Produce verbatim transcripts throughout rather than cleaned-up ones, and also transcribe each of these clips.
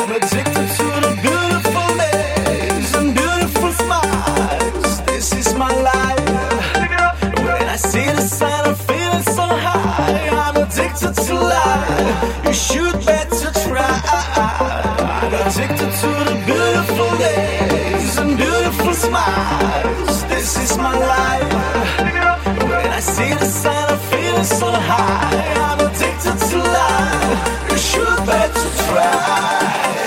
addicted to the beautiful names and beautiful smiles. This is my life. When I see the sun, I'm feeling so high. I'm addicted to life. You should better try. I'm addicted to the beautiful names and beautiful smiles. This is my life. When I see the sun, I'm feeling so high. I'm addicted to life. You should better try.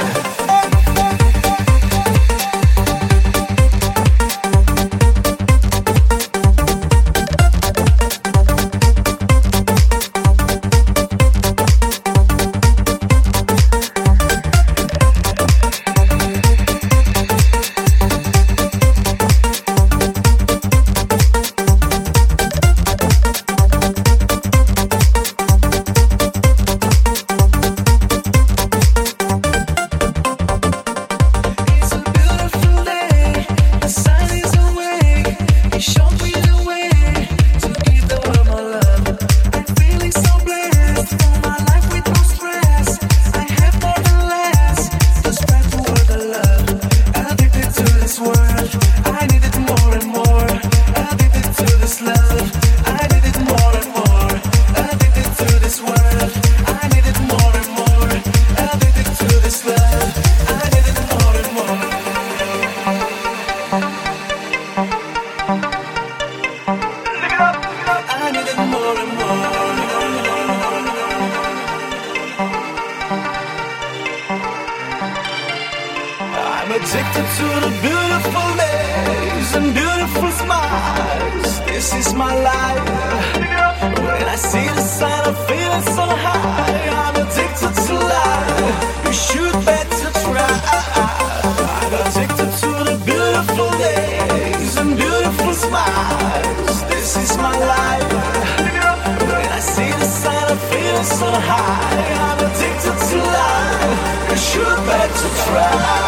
I'm addicted to the beautiful names and beautiful smiles. This is my life. When I see the sun, I'm feeling so high. I'm addicted to life. You should better try. I'm addicted to the beautiful names and beautiful smiles. This is my life. When I see the sun, I'm feeling so high. I'm addicted to life. You should better try.